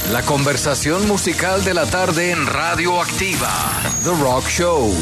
La conversación musical de la tarde en Radio Activa. The Rock Show.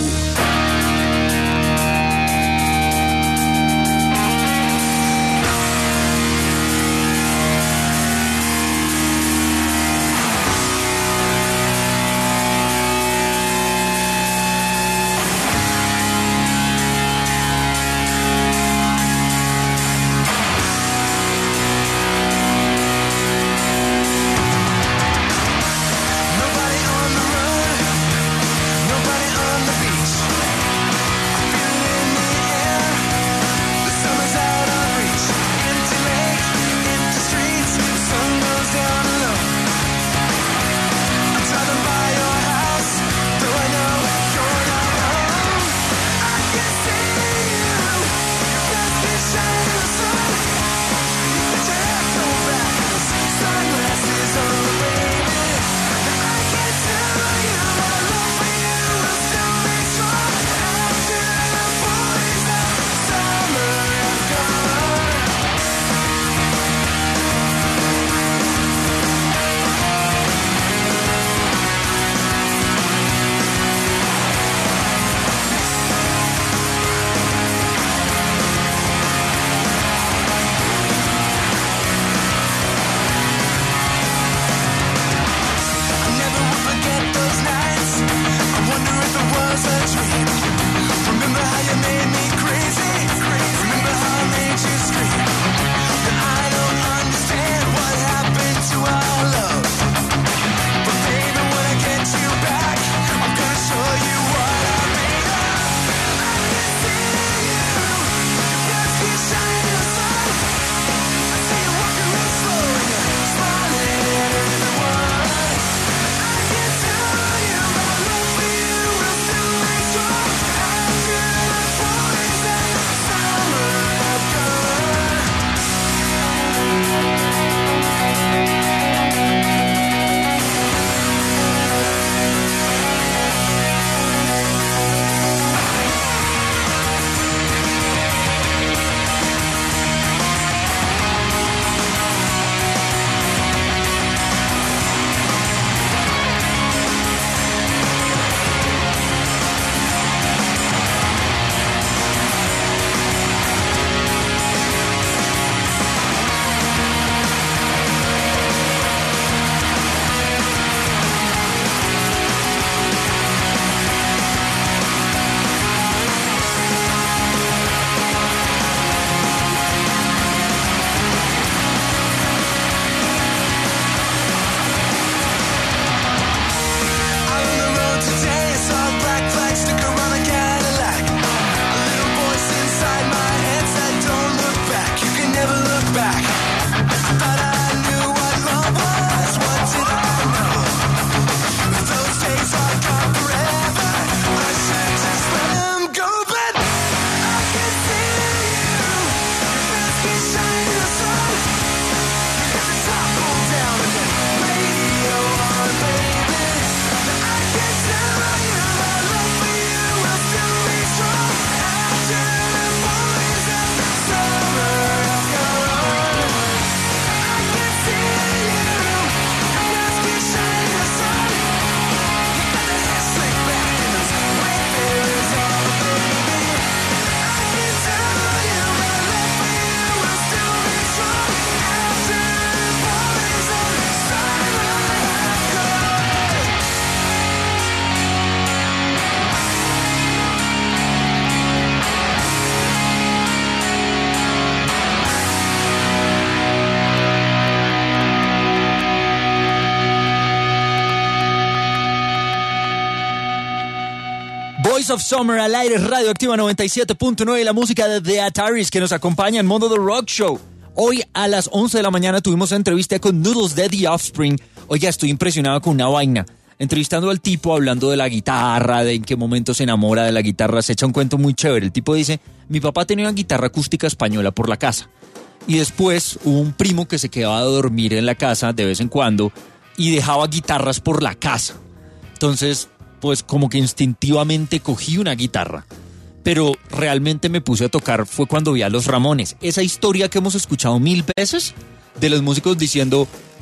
Voice of Summer al aire, Radio Activa 97.9, la música de The Ataris que nos acompaña en Mundo The Rock Show. Hoy a las 11 de la mañana tuvimos entrevista con Noodles de The Offspring. Oiga, estoy impresionado con una vaina. Entrevistando al tipo, hablando de la guitarra, de en qué momento se enamora de la guitarra, se echa un cuento muy chévere. El tipo dice, mi papá tenía una guitarra acústica española por la casa. Y después hubo un primo que se quedaba a dormir en la casa de vez en cuando y dejaba guitarras por la casa. Entonces, pues como que instintivamente cogí una guitarra. Pero realmente me puse a tocar fue cuando vi a los Ramones. Esa historia que hemos escuchado 1000 veces de los músicos diciendo,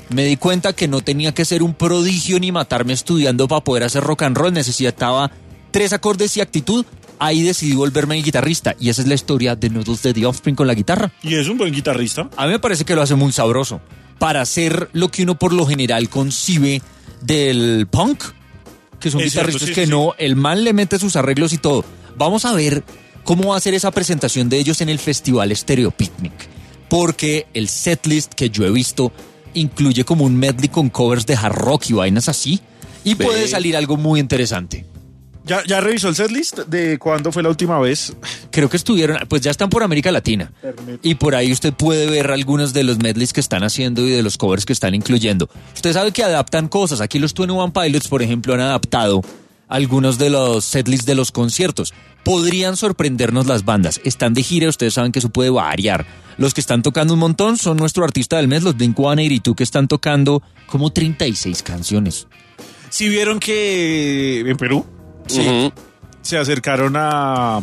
Me di cuenta que no tenía que ser un prodigio ni matarme estudiando para poder hacer rock and roll. Necesitaba 3 acordes y actitud. Ahí decidí volverme guitarrista. Y esa es la historia de Noodles de The Offspring con la guitarra. Y es un buen guitarrista. A mí me parece que lo hace muy sabroso. Para hacer lo que uno por lo general concibe del punk, que son guitarristas que no, el man le mete sus arreglos y todo. Vamos a ver cómo va a ser esa presentación de ellos en el Festival Stereo Picnic. Porque el setlist que yo he visto incluye como un medley con covers de hard rock y vainas así. Y puede salir algo muy interesante. ¿Ya revisó el setlist de cuándo fue la última vez? Creo que estuvieron, pues ya están por América Latina. Y por ahí usted puede ver algunos de los medleys que están haciendo y de los covers que están incluyendo. Usted sabe que adaptan cosas. Aquí los 21 Pilots, por ejemplo, han adaptado algunos de los setlists de los conciertos. Podrían sorprendernos las bandas. Están de gira, ustedes saben que eso puede variar. Los que están tocando un montón son nuestro artista del mes, los Blink-182, que están tocando como 36 canciones. ¿Sí vieron que en Perú? Sí. Se acercaron a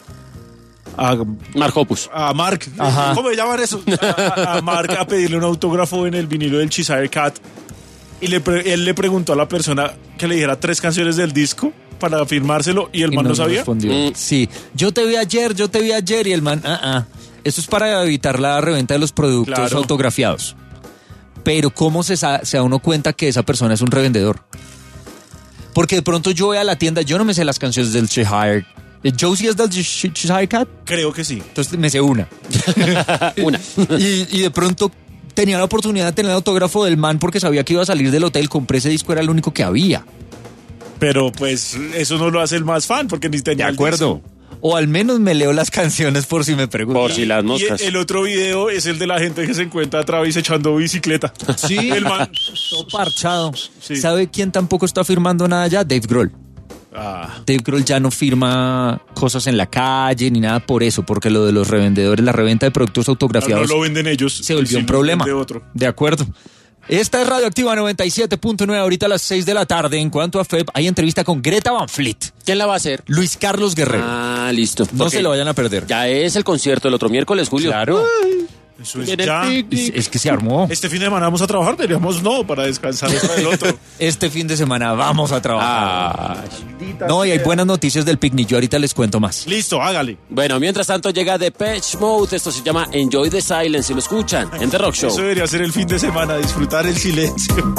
Mark Hoppus. A Mark. Ajá. ¿Cómo le llaman eso? A Mark a pedirle un autógrafo en el vinilo del Cheshire Cat. Y él le preguntó a la persona que le dijera 3 canciones del disco para firmárselo y el man no sabía. Sí, yo te vi ayer y el man, Eso es para evitar la reventa de los productos autografiados. Pero ¿cómo se da uno cuenta que esa persona es un revendedor? Porque de pronto yo voy a la tienda, yo no me sé las canciones del Cheshire. ¿Josie es del Cheshire Cat? Creo que sí. Entonces me sé una. y de pronto tenía la oportunidad de tener el autógrafo del man porque sabía que iba a salir del hotel, compré ese disco, era el único que había. Pero pues eso no lo hace el más fan porque ni tenía de acuerdo. El disco. O al menos me leo las canciones por si me preguntan. Por si las moscas. Y el otro video es el de la gente que se encuentra a Travis echando bicicleta. Sí, el man todo parchado. Sí. ¿Sabe quién tampoco está firmando nada ya? Dave Grohl. Dave Grohl ya no firma cosas en la calle ni nada por eso, porque lo de los revendedores, la reventa de productos autografiados no lo venden ellos. Se volvió un problema. De acuerdo. Esta es Radioactiva 97.9, ahorita a las 6 de la tarde. En cuanto a FEB, hay entrevista con Greta Van Fleet. ¿Quién la va a hacer? Luis Carlos Guerrero. Listo. No se lo vayan a perder. Ya es el concierto el otro miércoles, Julio. Claro. Eso es ya. Es que se armó. Este fin de semana vamos a trabajar, deberíamos no, para descansar el otro. Este fin de semana vamos a trabajar. No, y hay buenas noticias del picnic, yo ahorita les cuento más. Listo, hágale. Bueno, mientras tanto llega Depeche Mode, esto se llama Enjoy the Silence, si lo escuchan, en The Rock Show. Eso debería ser el fin de semana, disfrutar el silencio.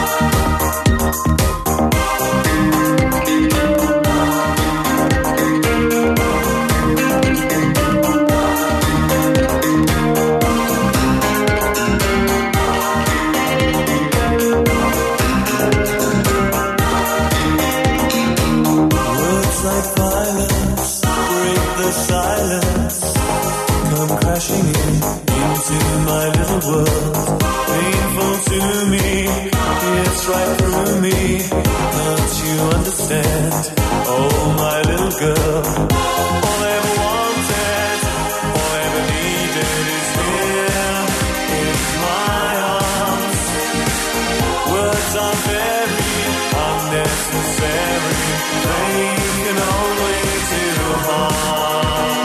Right through me, don't you understand? Oh, my little girl, all I ever wanted, all I ever needed is here in my arms. Words are very unnecessary, they can only do harm.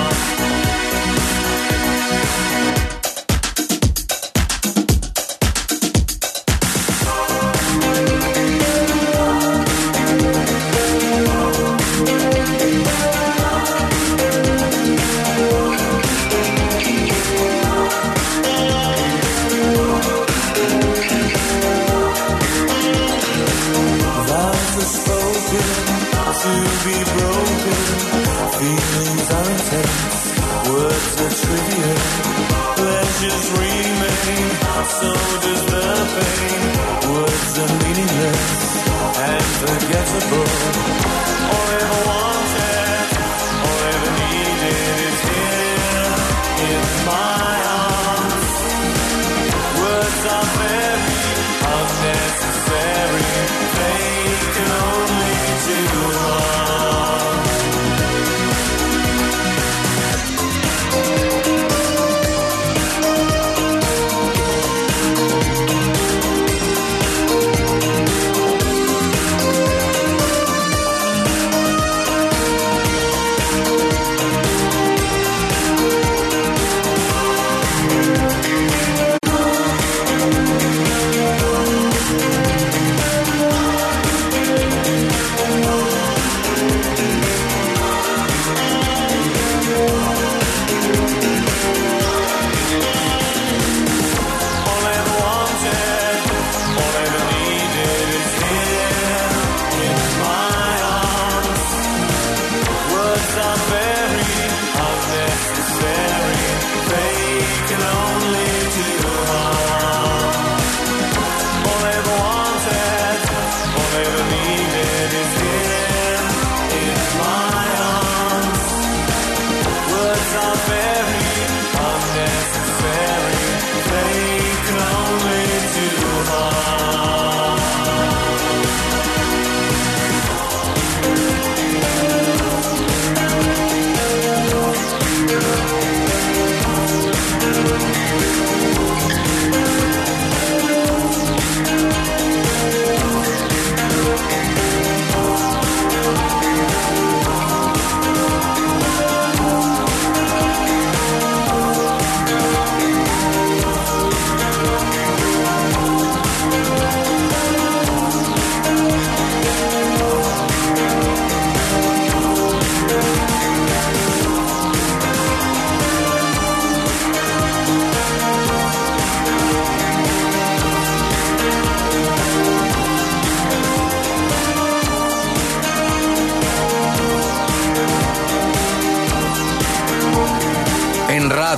To be broken, feelings are intense, words are trivial, pleasures remain, so does the pain. Words are meaningless and forgettable. All I ever wanted, all I ever needed is here in my arms. Words are very unnecessary, they can only do harm.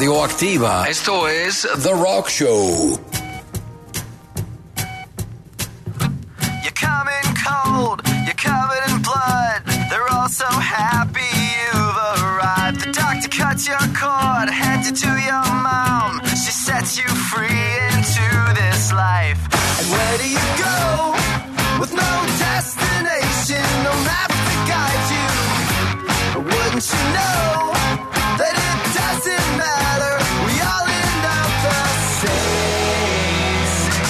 Radioactiva. Esto es The Rock Show. You're coming cold, you're covered in blood. They're all so happy you've arrived. The doctor cuts your cord, hands it to your mom. She sets you free into this life. And where do you go? With no destination, no map to guide you. But wouldn't you know that it doesn't matter? We all end up the same.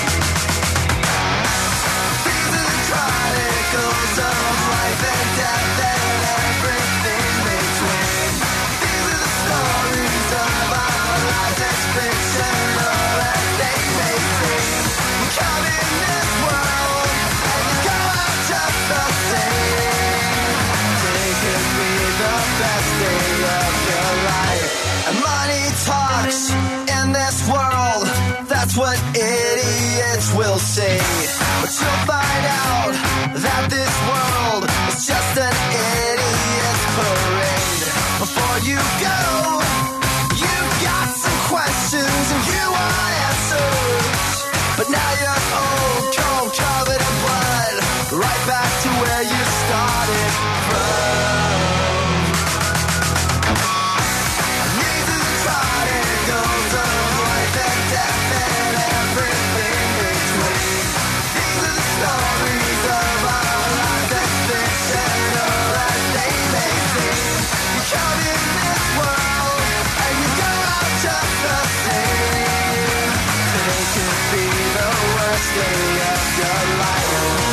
These are the chronicles of life and death and everything between. These are the stories of our lives as fictional as they may seem. You come in this world and you go out just the same. Today could be the best day of your life. And money talks in this world, that's what idiots will say. But you'll find out that this world is just an idiot's parade. Before you go, you've got some questions and you want answers. But now you're old, cold, covered in blood, right back to where you started from. These are the chronicles of life and death and everything between. These are the stories of our lives as fictional as they may seem. You come in this world and you go out just the same. Today could be the worst day of your life.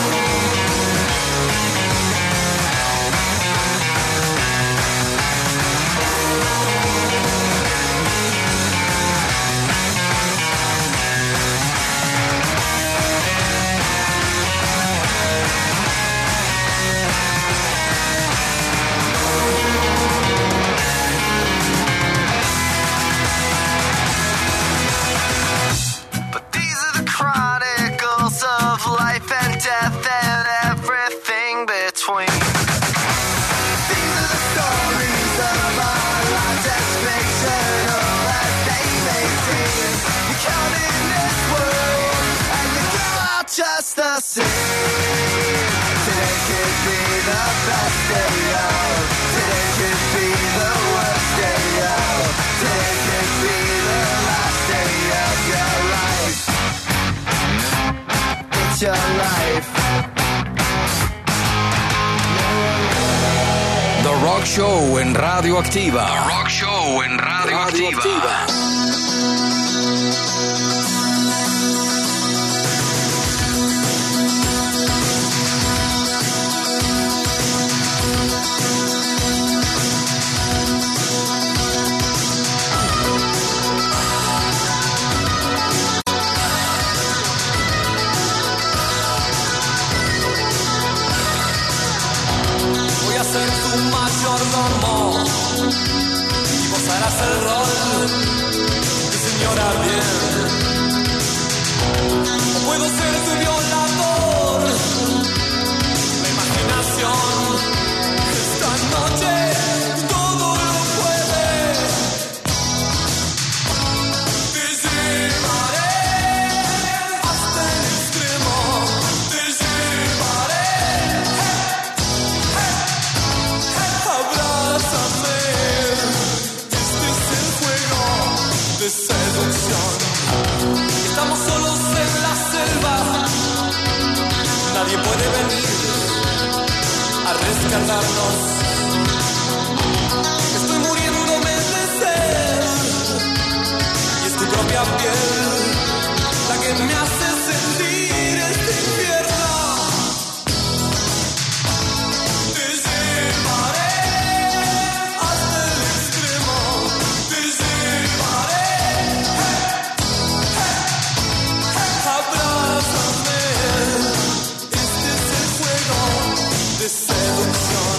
But these are the chronicles of life and death and everything between. These are the stories of our lives as fictional as they may seem. You come in this world and you go out just the same. Today could be the best day of. Today could be the worst day of. Today could be the last day of your life. It's your life. The Rock Show en Radioactiva. The Rock Show en Radioactiva. Voy a ser tu mayordomo y vos harás el rol de señora bien. O puedo ser tu violador, la imaginación esta noche todo lo puede. Te llevaré hasta el extremo, te llevaré. Abrázame, este es el juego de seducción. Estamos solos en la selva, nadie puede venir a rescatarnos. Estoy muriéndome de sed y es tu propia piel la que me hace sentir este infierno. Te llevaré hasta el extremo, te llevaré. Abrázame, este es el juego de seducción.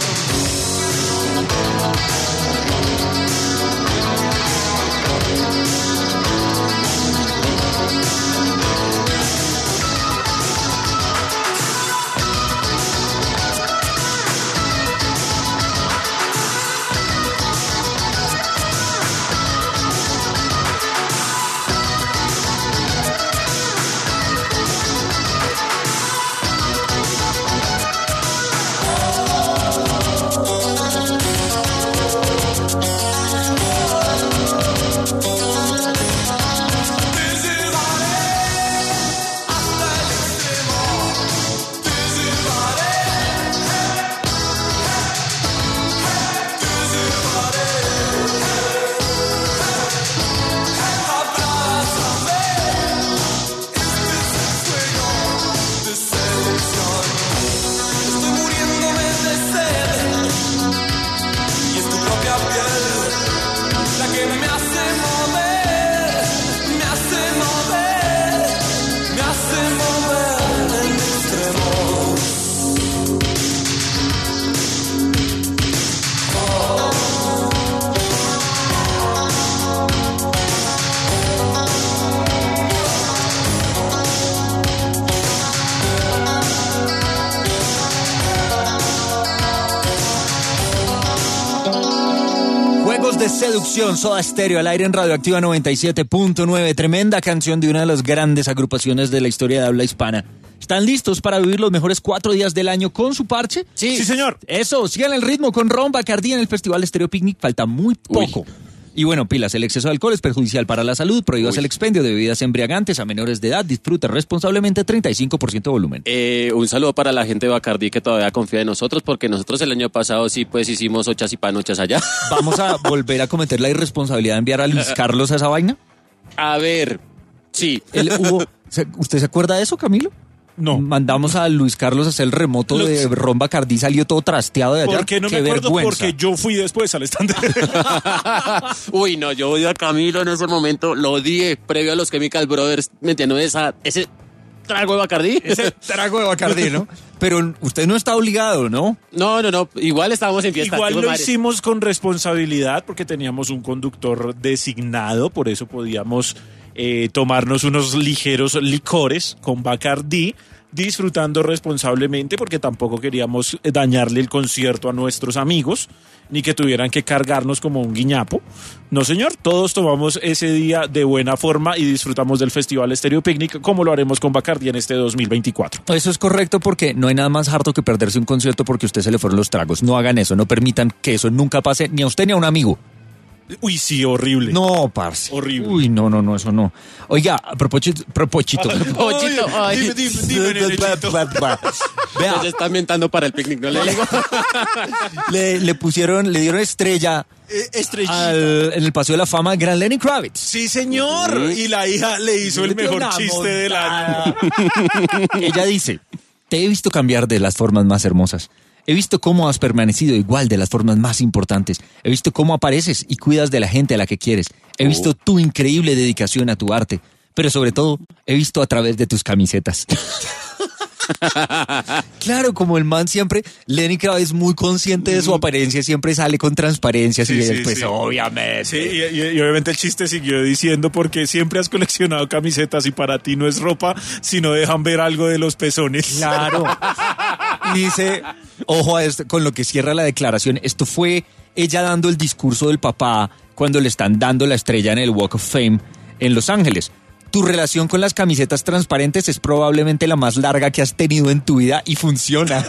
de seducción, Soda Stereo al aire en Radioactiva 97.9. Tremenda canción de una de las grandes agrupaciones de la historia de habla hispana. ¿Están listos para vivir los mejores 4 días del año con su parche? Sí, señor. Eso, sigan el ritmo con Ron Bacardí en el Festival Stereo Picnic. Falta muy poco. Y bueno, pilas, el exceso de alcohol es perjudicial para la salud. Prohíbas el expendio de bebidas embriagantes a menores de edad. Disfruta responsablemente, 35% de volumen. Un saludo para la gente de Bacardí que todavía confía en nosotros, porque nosotros el año pasado sí pues hicimos ochas y panochas allá. ¿Vamos a volver a cometer la irresponsabilidad de enviar a Luis Carlos a esa vaina? A ver, sí. ¿Usted se acuerda de eso, Camilo? No. Mandamos a Luis Carlos a hacer el remoto de Ron Bacardí, salió todo trasteado de allá. ¿Por qué no Qué me acuerdo? vergüenza. Porque yo fui después al stand. Uy, no, yo odié a Camilo en ese momento, lo odié previo a los Chemical Brothers metiendo ese trago de Bacardí. Ese trago de Bacardí, ¿no? Pero usted no está obligado, ¿no? No, igual estábamos en fiesta. Igual lo hicimos con responsabilidad porque teníamos un conductor designado, por eso podíamos tomarnos unos ligeros licores con Bacardí, disfrutando responsablemente porque tampoco queríamos dañarle el concierto a nuestros amigos, ni que tuvieran que cargarnos como un guiñapo. No, señor, todos tomamos ese día de buena forma y disfrutamos del Festival Stereo Picnic como lo haremos con Bacardí en este 2024. Eso es correcto porque no hay nada más harto que perderse un concierto porque a usted se le fueron los tragos. No hagan eso, no permitan que eso nunca pase ni a usted ni a un amigo. Uy, sí, horrible. No, parce. Horrible. Uy, no, eso no. Oiga, a propósito. Pochito, ay. Dime, Nenechito. Vea, Se está ambientando para el picnic, no le digo. le dieron estrella en el Paseo de la Fama a Gran Lenny Kravitz. Sí, señor. Y la hija le hizo el mejor chiste del año. Ella dice, te he visto cambiar de las formas más hermosas. He visto cómo has permanecido igual de las formas más importantes. He visto cómo apareces y cuidas de la gente a la que quieres. He visto tu increíble dedicación a tu arte. Pero sobre todo, he visto a través de tus camisetas. Claro, como el man siempre, Lenny Kravitz es muy consciente de su apariencia, siempre sale con transparencias y después, sí. obviamente. Sí, y obviamente el chiste siguió diciendo porque siempre has coleccionado camisetas y para ti no es ropa, sino dejan ver algo de los pezones. Claro. Y dice, ojo a esto, con lo que cierra la declaración, esto fue ella dando el discurso del papá cuando le están dando la estrella en el Walk of Fame en Los Ángeles. Tu relación con las camisetas transparentes es probablemente la más larga que has tenido en tu vida y funciona.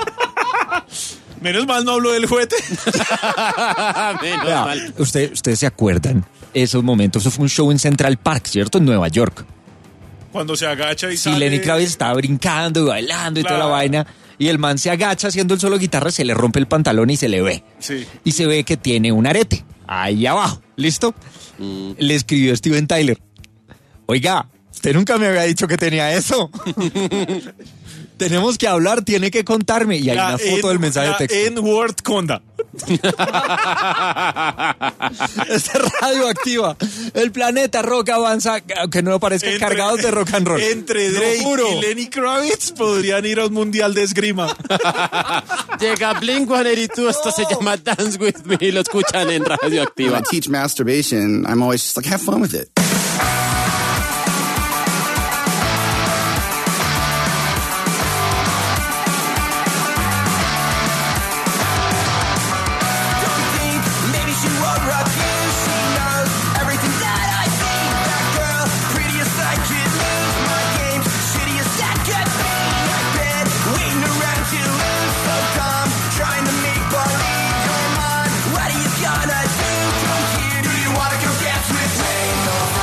Menos mal no habló del juguete. Menos Vea, mal. ustedes se acuerdan esos momentos. Eso fue un show en Central Park, ¿cierto? En Nueva York. Cuando se agacha y Sí, sale. Lenny Kravitz estaba brincando y bailando y toda la Claro. vaina. Y el man se agacha haciendo el solo guitarra, se le rompe el pantalón y se le ve. Sí. Y se ve que tiene un arete ahí abajo. ¿Listo? Le escribió Steven Tyler. Oiga, usted nunca me había dicho que tenía eso. Tenemos que hablar, tiene que contarme. Y hay una foto del mensaje de texto. En Word Conda. Esta es Radioactiva. El planeta rock avanza, aunque no parezca, cargados de rock and roll. Entre Drake y Lenny Kravitz podrían ir a un mundial de esgrima. Llega Blink-182, esto se llama Dance With Me y lo escuchan en When Radioactiva. I teach masturbation, I'm always just like, have fun with it. Maybe she won't rock you. She knows everything that I see. That girl, prettiest I could lose my games. Shittiest that could be. I've been waiting around to lose. So calm, trying to make believe you're mine. What are you gonna do? Come here, do you wanna go dance with me? No.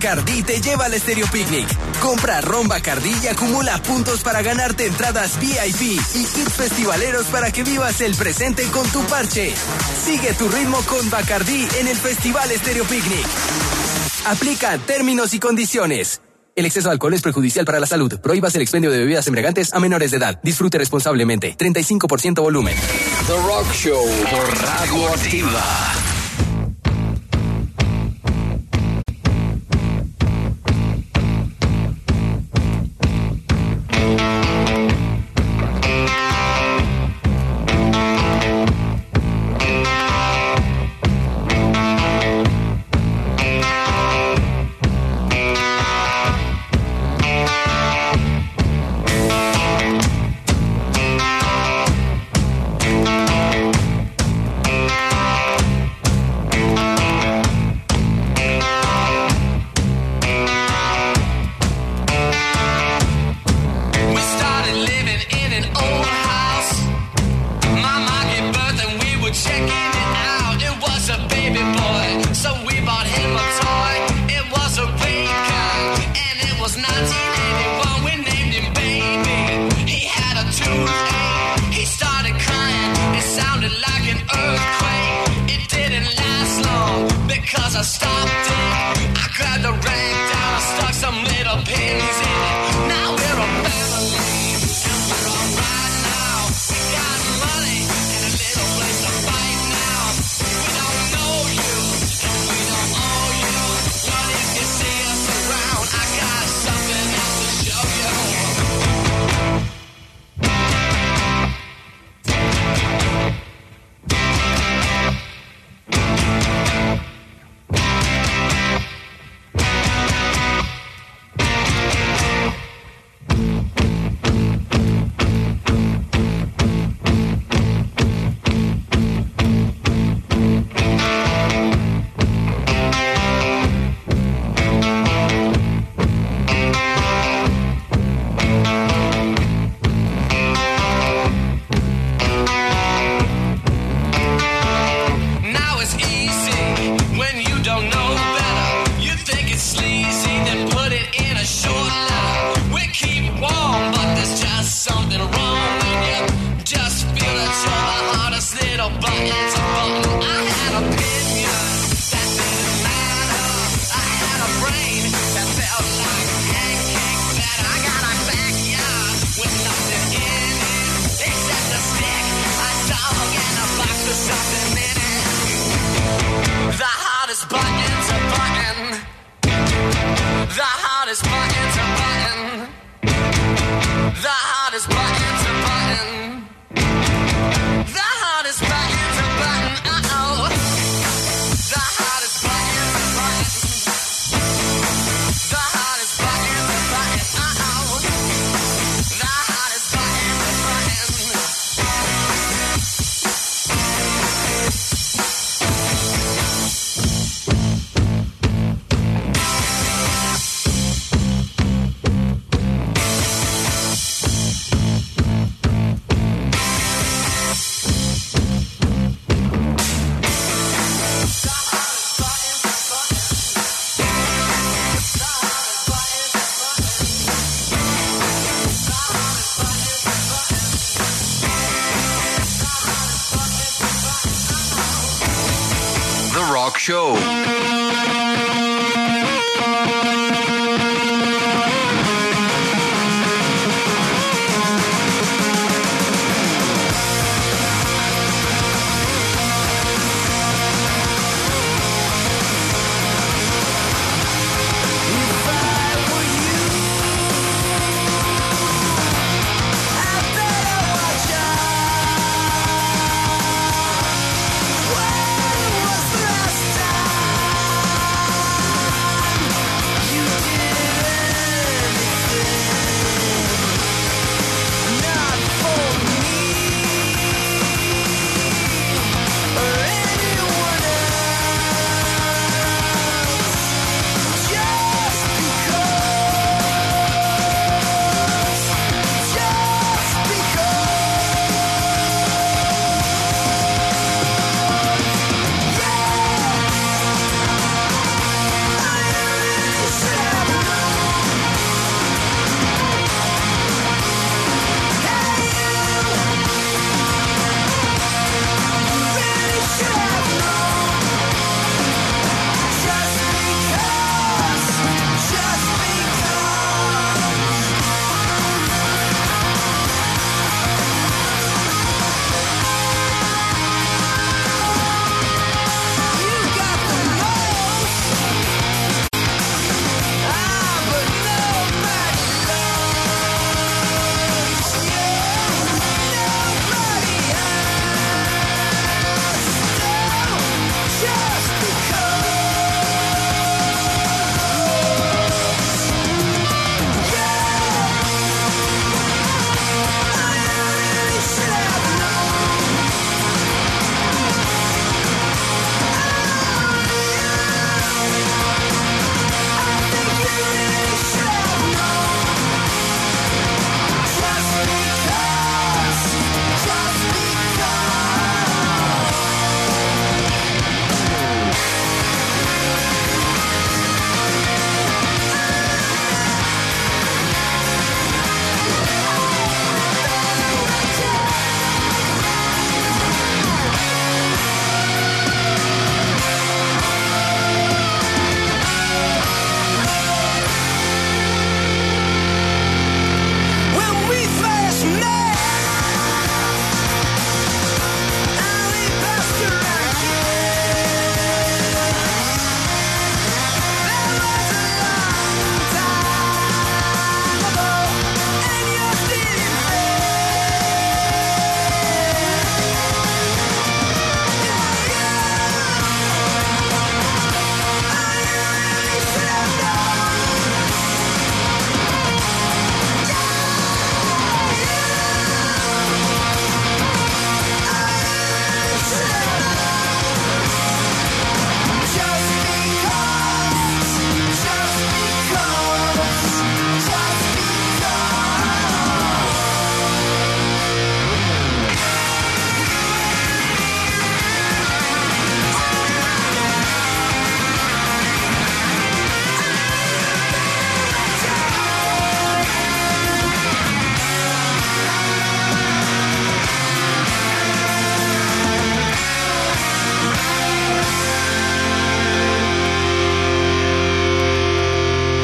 Bacardí te lleva al Estéreo Picnic. Compra ron Bacardí y acumula puntos para ganarte entradas VIP y kits festivaleros para que vivas el presente con tu parche. Sigue tu ritmo con Bacardí en el Festival Estéreo Picnic. Aplica términos y condiciones. El exceso de alcohol es perjudicial para la salud. Prohíbas el expendio de bebidas embriagantes a menores de edad. Disfrute responsablemente. 35% volumen. The Rock Show por Radio Activa. Show. When was the last time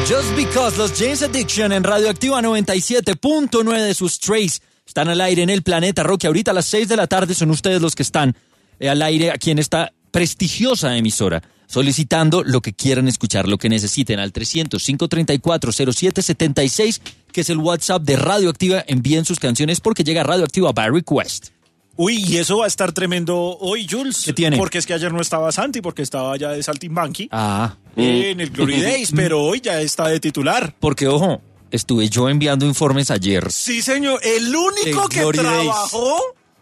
Just Because, los James Addiction en Radioactiva 97.9 de sus Trace. Están al aire en el Planeta Rock y ahorita a las 6 de la tarde son ustedes los que están al aire aquí en esta prestigiosa emisora, solicitando lo que quieran escuchar, lo que necesiten al 300-534-0776, que es el WhatsApp de Radioactiva. Envíen sus canciones porque llega Radioactiva by request. Uy, y eso va a estar tremendo hoy, Jules. ¿Qué tiene? Porque es que ayer no estaba Santi, porque estaba ya de Saltimbanqui Ah, en el Glory Days, pero hoy ya está de titular. porque ojo, estuve yo enviando informes ayer. Sí, señor, el único El que Glory Days. trabajó,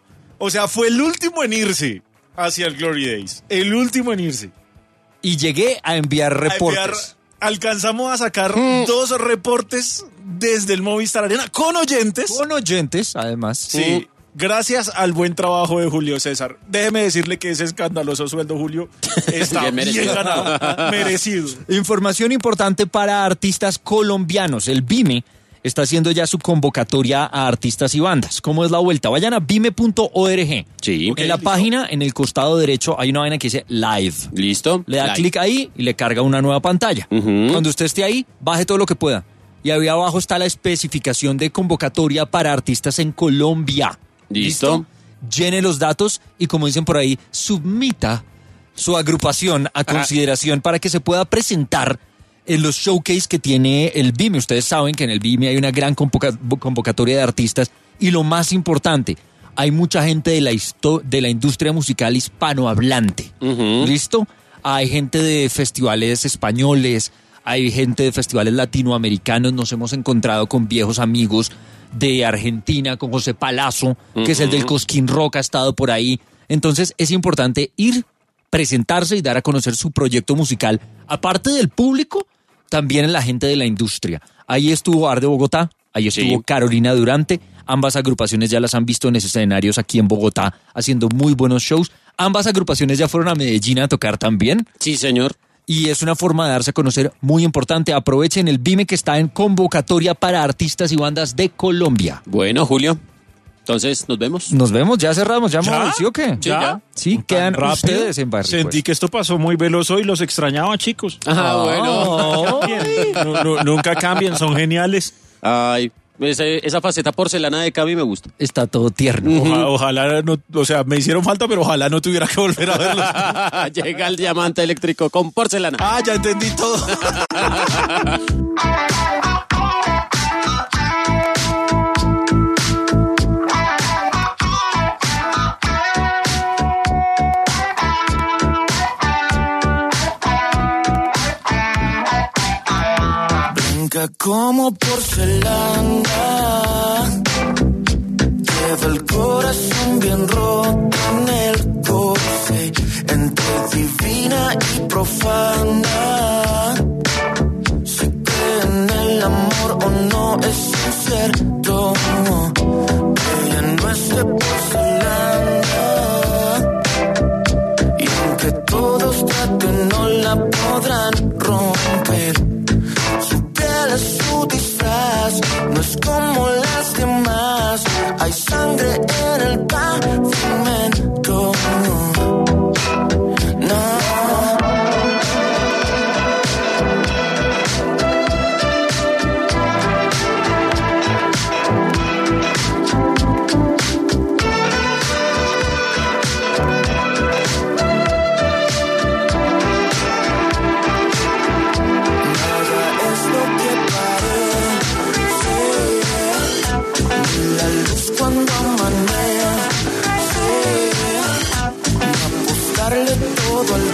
o sea, fue el último en irse hacia el Glory Days. El último en irse. Y llegué a enviar reportes. Alcanzamos a sacar 2 reportes desde el Movistar Arena con oyentes. Con oyentes, además. Sí, gracias al buen trabajo de Julio César. Déjeme decirle que ese escandaloso sueldo, Julio, está Bien bien, merecido. ganado. Merecido. Información importante para artistas colombianos. El BIME está haciendo ya su convocatoria a artistas y bandas. ¿Cómo es la vuelta? Vayan a bime.org. Sí. En la página, en el costado derecho, hay una vaina que dice Live. ¿Listo? Le da Like. clic ahí y le carga una nueva pantalla. Cuando usted esté ahí, baje todo lo que pueda. Y ahí abajo está la especificación de convocatoria para artistas en Colombia. ¿Listo? Llene los datos y, como dicen por ahí, submita su agrupación a consideración para que se pueda presentar en los showcase que tiene el BIME. Ustedes saben que en el BIME hay una gran convocatoria de artistas y lo más importante, hay mucha gente de la industria musical hispanohablante. ¿Listo? Hay gente de festivales españoles, hay gente de festivales latinoamericanos. Nos hemos encontrado con viejos amigos de Argentina, con José Palazzo, que es el del Cosquín Rock, ha estado por ahí. Entonces es importante ir, presentarse y dar a conocer su proyecto musical. Aparte del público, también en la gente de la industria. Ahí estuvo Arde Bogotá, ahí estuvo Sí. Carolina Durante. Ambas agrupaciones ya las han visto en escenarios aquí en Bogotá, haciendo muy buenos shows. Ambas agrupaciones ya fueron a Medellín a tocar también. Sí, señor. Y es una forma de darse a conocer muy importante. Aprovechen el BIME que está en convocatoria para artistas y bandas de Colombia. Bueno, Julio. Entonces, nos vemos. Nos vemos, ya cerramos, ya, ¿Ya? Mauricio, ¿o qué? Sí, ya. Sí, Tan quedan rápido. ustedes en Barrio. Sentí que esto pasó muy veloz hoy, los extrañaba, chicos. Bueno. Nunca cambien, son geniales. Ay, esa faceta porcelana de Cami me gusta. Está todo tierno. Ojalá no, o sea, me hicieron falta, pero ojalá no tuviera que volver a verlos. Llega el diamante eléctrico con porcelana. Ah, ya entendí todo. Blanca como porcelana, lleva el corazón bien roto en el corsé, entre divina y profana. Se cree en el amor o no es incierto. Ella no es de porcelana, y aunque todos traten no la podrán romper. Su disfraz no es como las demás. Hay sangre en el pavimento. No. Cuando amanece, apostarle todo al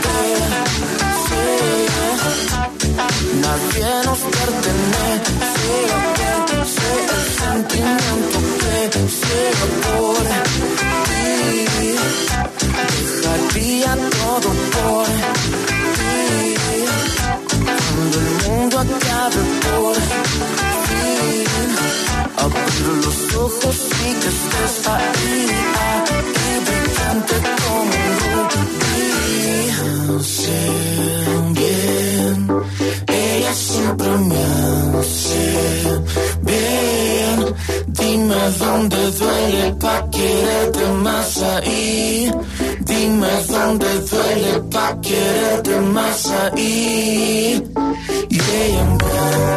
nadie nos pertenece, sé el sentimiento que ciega por ti, dejaría todo por ti, cuando el mundo acabe por fin. Abrir los ojos y que estés ahí, brillante como un rubí. Sé bien, ella siempre me hace bien. Dime dónde duele pa' quererte más ahí. Dime dónde duele pa' quererte más ahí. Y ella me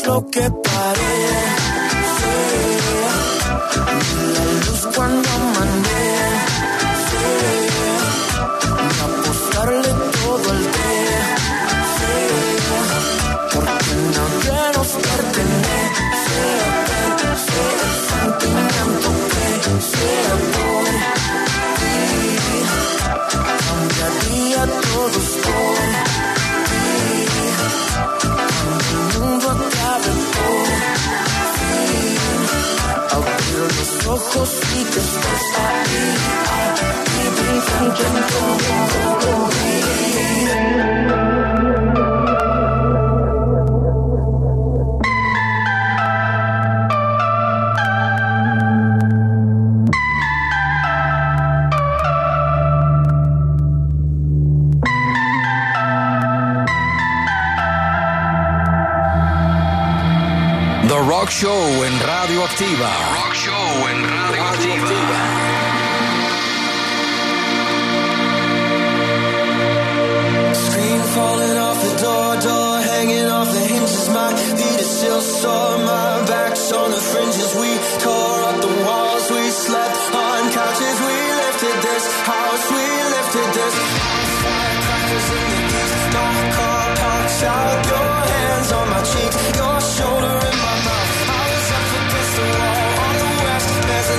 es lo que parece. La luz cuando amanece, apostarle todo el día, porque nadie nos pertenece. El sentimiento que sea por ti cambiaría todos por ti. Cuando el mundo acabe por fin, abrir los ojos y que estés ahí, brillando por mí. The Rock Show en Radio Activa. Rock Show en Radio Activa. Screen falling off the door hanging off the hinges. My feet are still sore, my back's on the fringes. We tore up the walls, we slept on couches. We lifted this house, we lifted this house. Firecrackers in the east, my car parks out. Your hands on my cheek, your shoulder in my mouth. I was up against the wall on the west. There's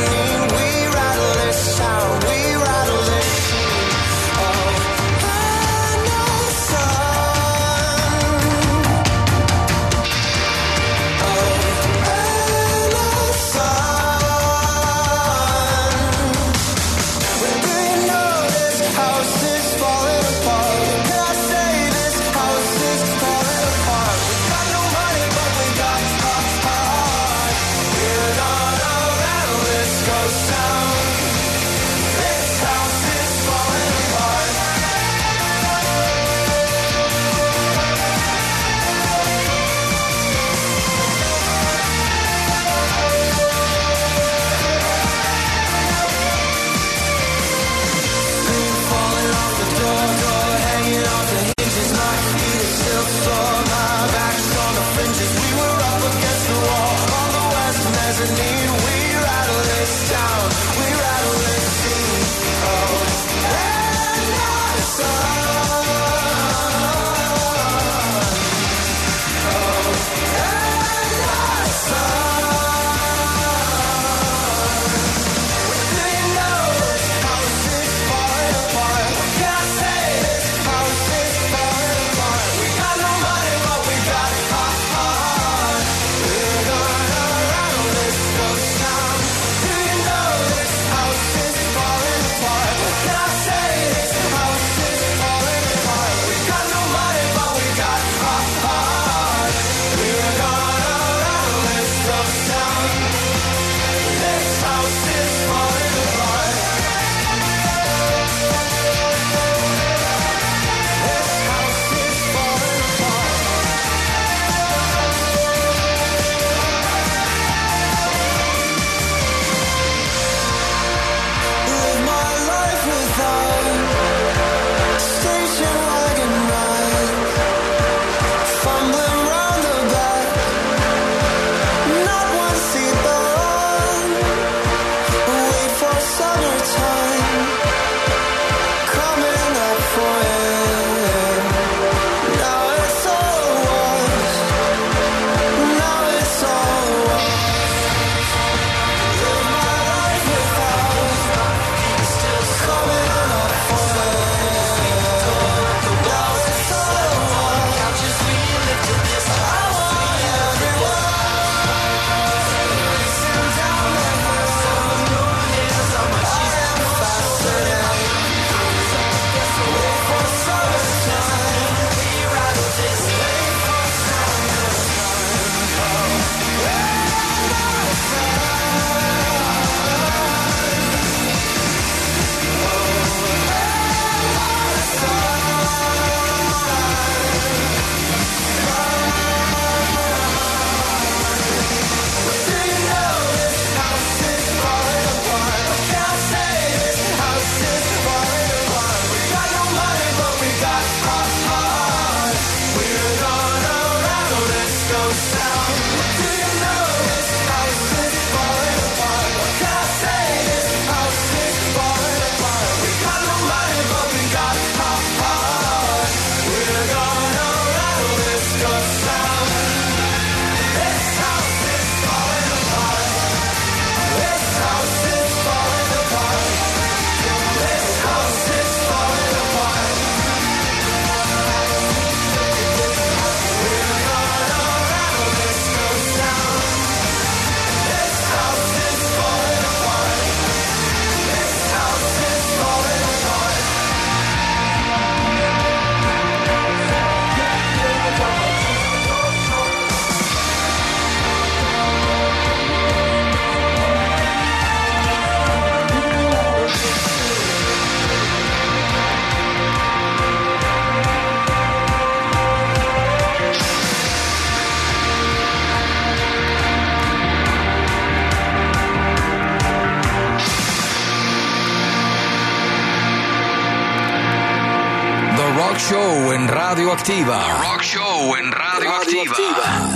Show en Radioactiva. The Rock Show en Radioactiva.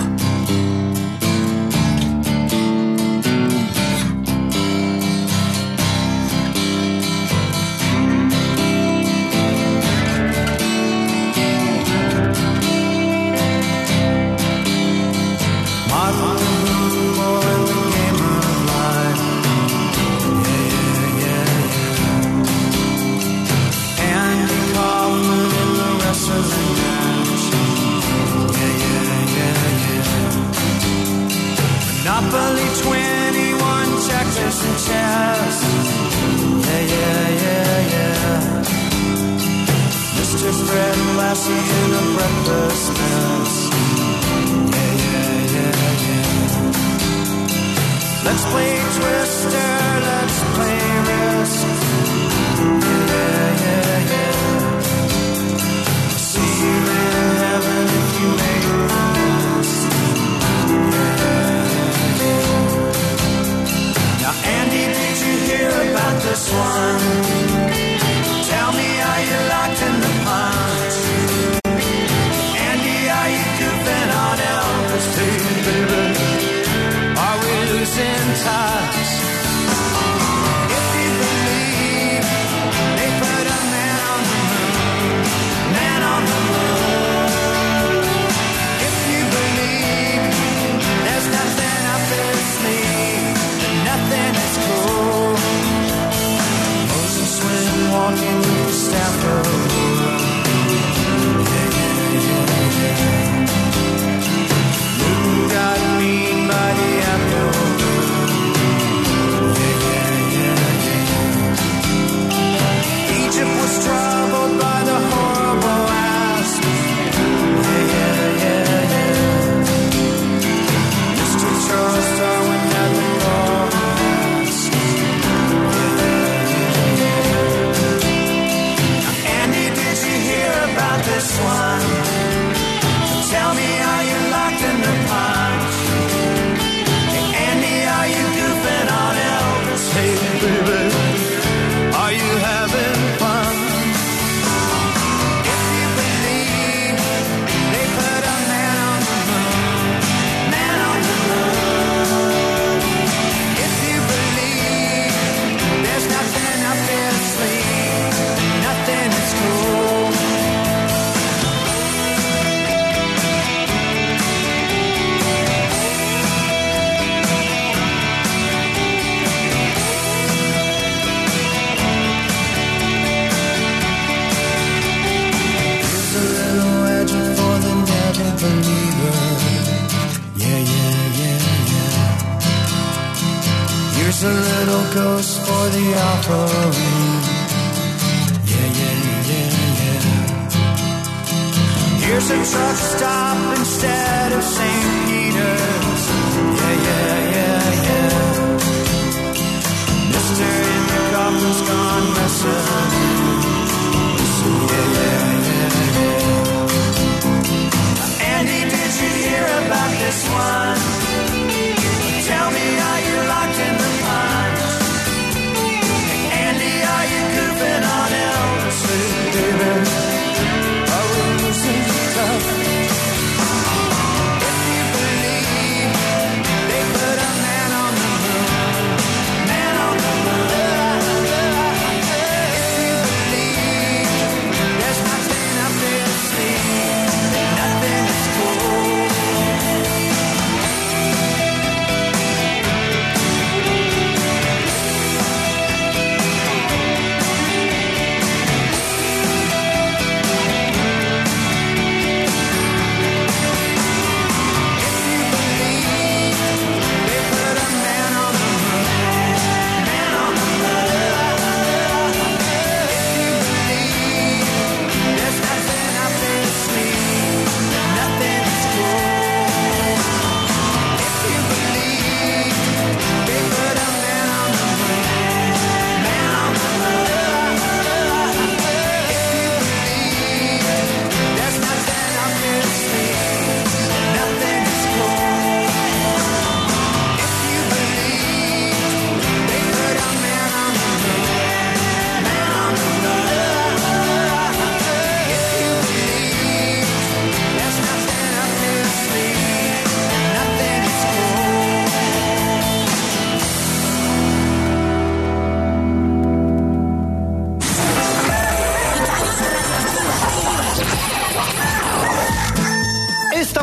Monopoly 21, checkers and chess. Yeah. Mr. Fred Lassie in a breakfast mess. Yeah. Let's play Twister, let's play Risk. Yeah. See you in heaven if you make this. Now, Andy, did you hear about this one? Tell me, are you locked in the punch? Andy, are you goofing on Elvis, baby? Are we losing touch? If you believe they put a man on the moon, man on the moon. If you believe there's nothing up their sleeve, nothing is cool. Moses went walking with the staff of yeah. Newton got mean by the apple. Yeah. Egypt was troubled by the horrible asp. Yeah. Mr. Charles Darwin had the golden ask. Andy, did you hear about this one? Tell me, are you locked in the punch? Hey, Andy, are you goofing on Elvis? Hey, baby, are you having fun? If you believe they put a man on the moon, man on the moon. If you believe there's nothing up their sleeve, nothing is cool. Here's a little legend for the never believer. Yeah. Here's a little ghost for the offering. Yeah. Here's a truck stop instead of St. Peter's. Yeah. Mister in the coffin's gone missing. Yeah. Andy, did you hear about this one? Tell me, are you locked in the punch? Andy, are you goofing on Elvis? Baby, are we losing touch? If you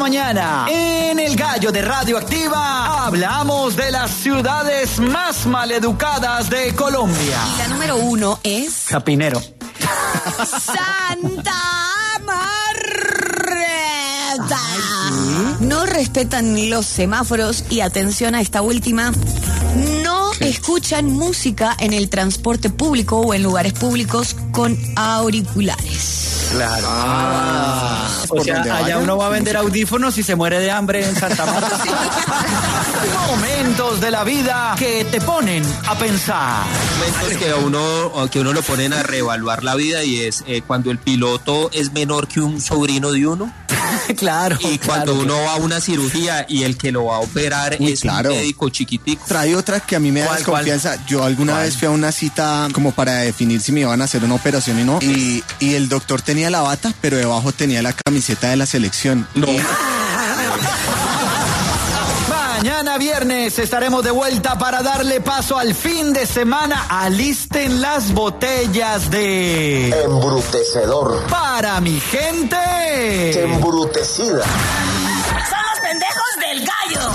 mañana, en El Gallo de Radioactiva, hablamos de las ciudades más maleducadas de Colombia. Y la número 1 es... Chapinero. Santa Marta. No respetan los semáforos y atención a esta última. No escuchan música en el transporte público o en lugares públicos con auriculares. Claro. O sea, allá uno va a vender audífonos y se muere de hambre en Santa Marta. Momentos de la vida que te ponen a pensar. Momentos que uno lo ponen a reevaluar la vida y es cuando el piloto es menor que un sobrino de uno. Claro. Y cuando uno va a una cirugía y el que lo va a operar es un médico chiquitico. Trae otra que a mí me da desconfianza. Yo alguna vez fui a una cita como para definir si me iban a hacer una operación y no. Y el doctor tenía la bata, pero debajo tenía la camiseta de la selección. No. Mañana viernes estaremos de vuelta para darle paso al fin de semana. Alisten las botellas de... Embrutecedor. Para mi gente. Embrutecida. ¡Son los pendejos del gallo!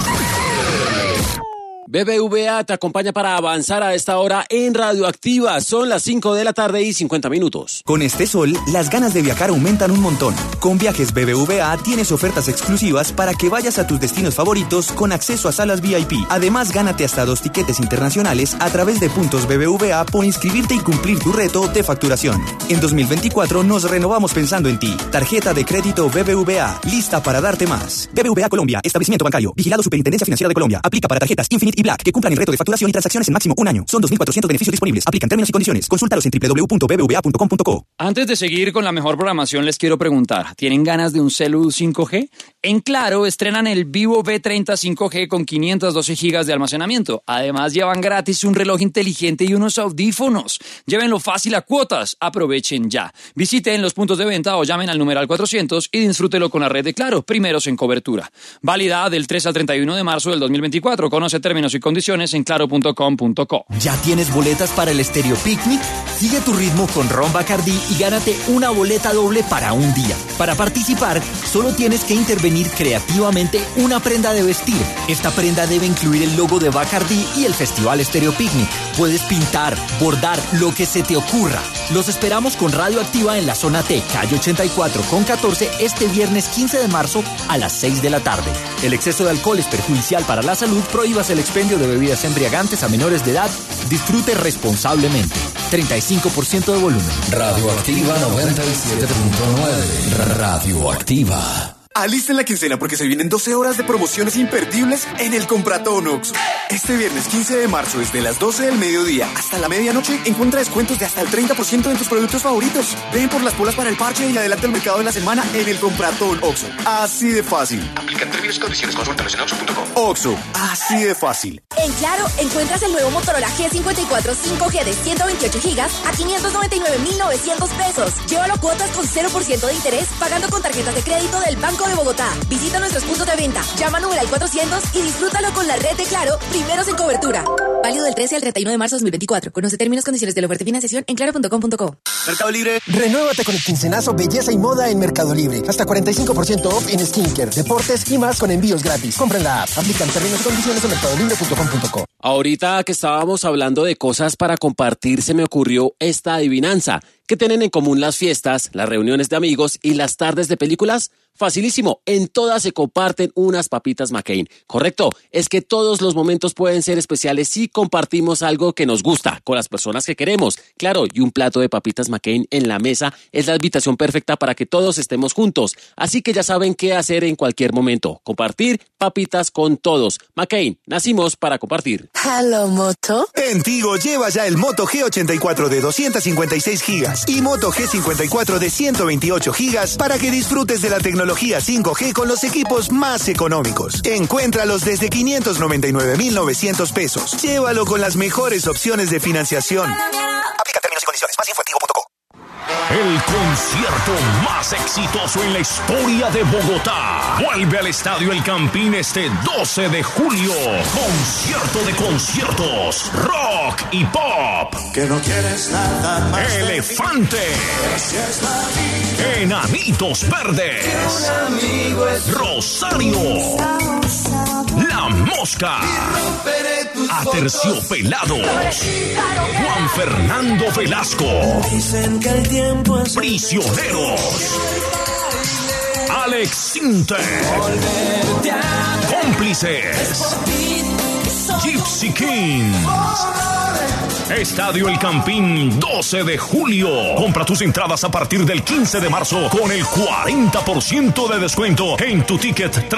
BBVA te acompaña para avanzar a esta hora en Radioactiva. Son las 5 de la tarde y 50 minutos. Con este sol, las ganas de viajar aumentan un montón. Con Viajes BBVA tienes ofertas exclusivas para que vayas a tus destinos favoritos con acceso a salas VIP. Además, gánate hasta 2 tiquetes internacionales a través de puntos BBVA por inscribirte y cumplir tu reto de facturación. En 2024 nos renovamos pensando en ti. Tarjeta de crédito BBVA, lista para darte más. BBVA Colombia, establecimiento bancario, vigilado Superintendencia Financiera de Colombia. Aplica para tarjetas Infinite y Black que cumplan el reto de facturación y transacciones en máximo un año. Son 2.400 beneficios disponibles. Aplican términos y condiciones. Consúltalos en www.bbva.com.co. Antes de seguir con la mejor programación, les quiero preguntar, ¿tienen ganas de un celu 5G? En Claro, estrenan el Vivo V30 5G con 512 GB de almacenamiento. Además, llevan gratis un reloj inteligente y unos audífonos. Llévenlo fácil a cuotas. Aprovechen ya. Visiten los puntos de venta o llamen al numeral 400 y disfrútelo con la red de Claro, primeros en cobertura. Válida del 3 al 31 de marzo del 2024. Conoce términos y condiciones en claro.com.co. ¿Ya tienes boletas para el Estéreo Picnic? Sigue tu ritmo con Ron Bacardí y gánate una boleta doble para un día. Para participar, solo tienes que intervenir creativamente una prenda de vestir. Esta prenda debe incluir el logo de Bacardí y el Festival Estéreo Picnic. Puedes pintar, bordar, lo que se te ocurra. Los esperamos con Radioactiva en la zona T, calle 84 con 14, este viernes 15 de marzo a las 6 de la tarde. El exceso de alcohol es perjudicial para la salud. Prohíbas el expendio de bebidas embriagantes a menores de edad. Disfrute responsablemente. 35% de volumen. Radioactiva 97.9. Radioactiva. Alisten la quincena porque se vienen 12 horas de promociones imperdibles en el Compratón Oxxo. Este viernes 15 de marzo, desde las 12 del mediodía hasta la medianoche, encuentra descuentos de hasta el 30% en tus productos favoritos. Ven por las polas para el parche y adelante al mercado de la semana en el Compratón Oxxo. Así de fácil. Aplican términos y condiciones. Consúltalos en oxxo.com. Oxxo, así de fácil. En Claro, encuentras el nuevo Motorola G54 5G de 128 GB a 599,900 pesos. Llévalo a cuotas con 0% de interés, pagando con tarjetas de crédito del Banco de Bogotá. Visita nuestros puntos de venta, llama numeral 400 y disfrútalo con la red de Claro, primeros en cobertura. Válido del 13 al 31 de marzo de 2024. Conoce términos y condiciones de la oferta y financiación en claro.com.co. Mercado Libre. Renuévate con el quincenazo Belleza y Moda en Mercado Libre. Hasta 45% off en skincare, deportes y más con envíos gratis. Compra en la app. Aplican términos y condiciones en mercadolibre.com.co. Ahorita que estábamos hablando de cosas para compartir, se me ocurrió esta adivinanza. ¿Qué tienen en común las fiestas, las reuniones de amigos y las tardes de películas? Facilísimo, en todas se comparten unas papitas McCain. Correcto, es que todos los momentos pueden ser especiales si compartimos algo que nos gusta con las personas que queremos. Claro, y un plato de papitas McCain en la mesa es la invitación perfecta para que todos estemos juntos. Así que ya saben qué hacer en cualquier momento. Compartir papitas con todos. McCain, nacimos para compartir. Hello, Moto. En Tigo lleva ya el Moto G84 de 256 gigas y Moto G54 de 128 gigas para que disfrutes de la tecnología 5G con los equipos más económicos. Encuéntralos desde 599,900 pesos. Llévalo con las mejores opciones de financiación. Aplica términos y condiciones. Más info en tigo.co. El concierto más exitoso en la historia de Bogotá. Vuelve al Estadio El Campín este 12 de julio. Concierto de conciertos, rock y pop. Que no quieres nada más. Elefante. Enanitos Verdes. Rosario. La Mosca. Aterciopelados. Juan Fernando Velasco. Prisioneros. Alex Sintek. Cómplices. Gypsy Kings. Estadio El Campín, 12 de julio. Compra tus entradas a partir del 15 de marzo con el 40% de descuento en tu ticket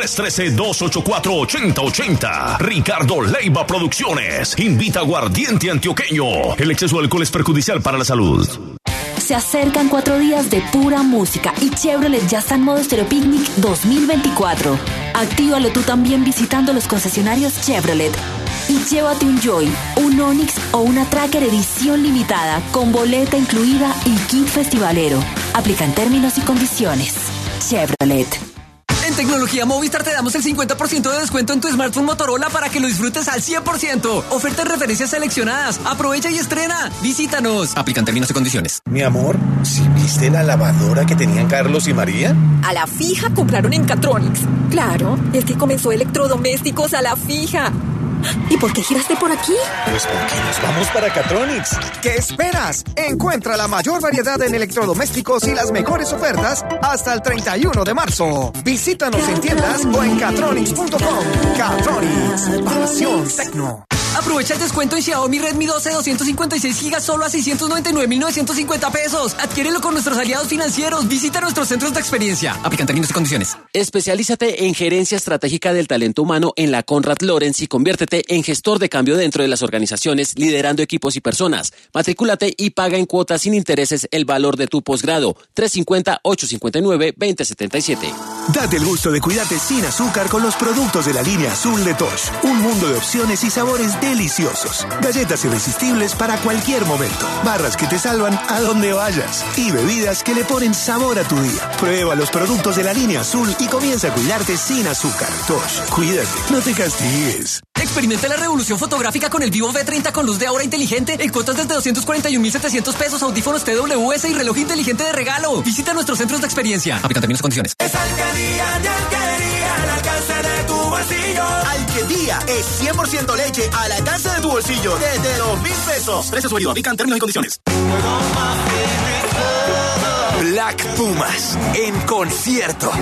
313-284-8080. Ricardo Leiva Producciones. Invita a Aguardiente Antioqueño. El exceso de alcohol es perjudicial para la salud. Se acercan 4 días de pura música y Chevrolet ya está en modo Stereo Picnic 2024. Actívalo tú también visitando los concesionarios Chevrolet. Y llévate un Joy, un Onix o una Tracker edición limitada con boleta incluida y kit festivalero. Aplican términos y condiciones. Chevrolet. En Tecnología Movistar te damos el 50% de descuento en tu smartphone Motorola para que lo disfrutes al 100%. Ofertas en referencias seleccionadas. Aprovecha y estrena. Visítanos. Aplican términos y condiciones. Mi amor, ¿sí viste la lavadora que tenían Carlos y María? A la fija compraron en Catronics. Claro, es que comenzó electrodomésticos a la fija. ¿Y por qué giraste por aquí? Pues porque nos vamos para Catronics. ¿Qué esperas? Encuentra la mayor variedad en electrodomésticos y las mejores ofertas hasta el 31 de marzo. Visítanos en tiendas o en catronics.com. Catronics, pasión tecno. Aprovecha el descuento en Xiaomi Redmi 12 256 GB solo a 699.950 pesos. Adquiérelo con nuestros aliados financieros. Visita nuestros centros de experiencia. Aplican términos y condiciones. Especialízate en gerencia estratégica del talento humano en la Conrad Lorenz y conviértete en gestor de cambio dentro de las organizaciones, liderando equipos y personas. Matrículate y paga en cuotas sin intereses el valor de tu posgrado. 350-859-2077. Date el gusto de cuidarte sin azúcar con los productos de la línea azul de Tosh. Un mundo de opciones y sabores deliciosos. Galletas irresistibles para cualquier momento. Barras que te salvan a donde vayas. Y bebidas que le ponen sabor a tu día. Prueba los productos de la línea azul y comienza a cuidarte sin azúcar. Tosh, cuídate, no te castigues. Experimenta la revolución fotográfica con el Vivo V30 con luz de aura inteligente en cuotas desde 241.700 pesos, audífonos TWS y reloj inteligente de regalo. Visita nuestros centros de experiencia. Aplican términos y condiciones. Es Alquería de Alquería al alcance de tu bolsillo. Alquería es 100% leche al alcance de tu bolsillo desde 2,000 pesos. Precio sugerido. Aplican términos y condiciones. Black Pumas en concierto.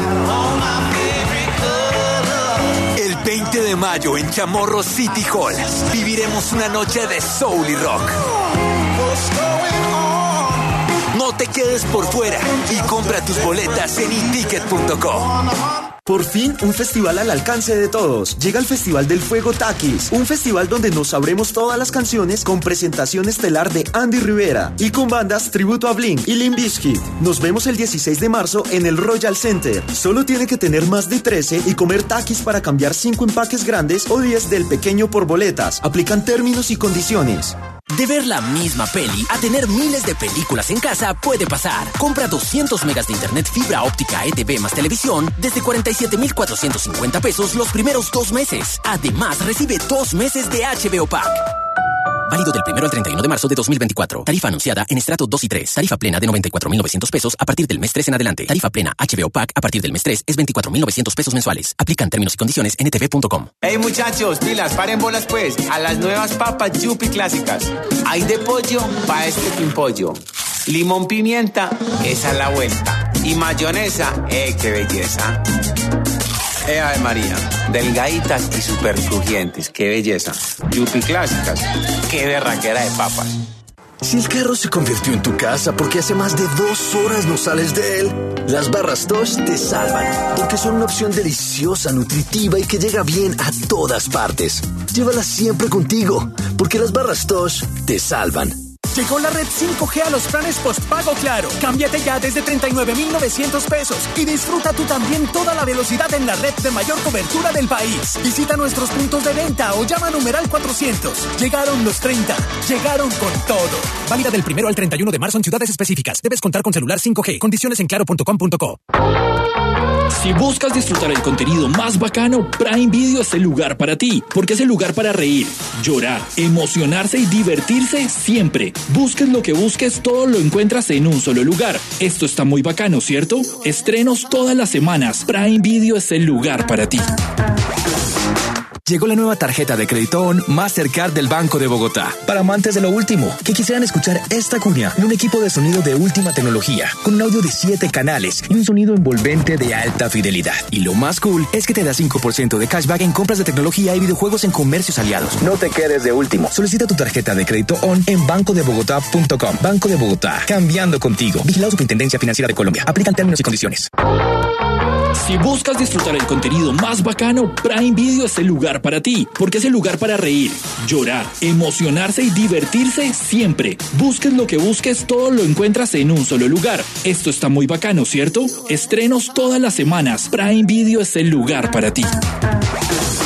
El 20 de mayo en Chamorro City Hall viviremos una noche de soul y rock. No te quedes por fuera y compra tus boletas en iticket.com. Por fin, un festival al alcance de todos. Llega el Festival del Fuego Takis, un festival donde nos sabremos todas las canciones con presentación estelar de Andy Rivera y con bandas tributo a Blink y Limp Bizkit. Nos vemos el 16 de marzo en el Royal Center. Solo tiene que tener más de 13 y comer Takis para cambiar 5 empaques grandes o 10 del pequeño por boletas. Aplican términos y condiciones. De ver la misma peli a tener miles de películas en casa puede pasar. Compra 200 megas de internet fibra óptica ETV más televisión desde 47.450 pesos los primeros 2 meses. Además, recibe 2 meses de HBO Pack. Válido del 1 al 31 de marzo de 2024. Tarifa anunciada en estrato 2 y 3. Tarifa plena de 94.900 pesos a partir del mes 3 en adelante. Tarifa plena HBO Pack a partir del mes 3 es 24.900 pesos mensuales. Aplican términos y condiciones en etv.com. Hey muchachos, pilas, paren bolas pues. A las nuevas papas Yupi clásicas. Hay de pollo pa' este pimpollo. Limón pimienta, esa es la vuelta. Y mayonesa, qué belleza. Ave María, delgaditas y super crujientes, qué belleza. Yupi clásicas, qué berraquera de papas. Si el carro se convirtió en tu casa porque hace más de 2 horas no sales de él, las barras Tosh te salvan, porque son una opción deliciosa, nutritiva y que llega bien a todas partes. Llévalas siempre contigo, porque las barras Tosh te salvan. Llegó la red 5G a los planes postpago Claro. Cámbiate ya desde 39,900 pesos y disfruta tú también toda la velocidad en la red de mayor cobertura del país. Visita nuestros puntos de venta o llama a numeral 400. Llegaron los 30. Llegaron con todo. Válida del 1 al 31 de marzo en ciudades específicas. Debes contar con celular 5G. Condiciones en claro.com.co. Si buscas disfrutar el contenido más bacano, Prime Video es el lugar para ti, porque es el lugar para reír, llorar, emocionarse y divertirse siempre. Busques lo que busques, todo lo encuentras en un solo lugar. Esto está muy bacano, ¿cierto? Estrenos todas las semanas. Prime Video es el lugar para ti. Llegó la nueva tarjeta de crédito ON Mastercard del Banco de Bogotá. Para amantes de lo último, que quisieran escuchar esta cuña en un equipo de sonido de última tecnología, con un audio de 7 canales y un sonido envolvente de alta fidelidad. Y lo más cool es que te da 5% de cashback en compras de tecnología y videojuegos en comercios aliados. No te quedes de último. Solicita tu tarjeta de crédito ON en bancodebogotá.com. Banco de Bogotá, cambiando contigo. Vigilado Superintendencia Financiera de Colombia. Aplican términos y condiciones. Si buscas disfrutar el contenido más bacano, Prime Video es el lugar para ti, porque es el lugar para reír, llorar, emocionarse y divertirse siempre. Busques lo que busques, todo lo encuentras en un solo lugar. Esto está muy bacano, ¿cierto? Estrenos todas las semanas. Prime Video es el lugar para ti.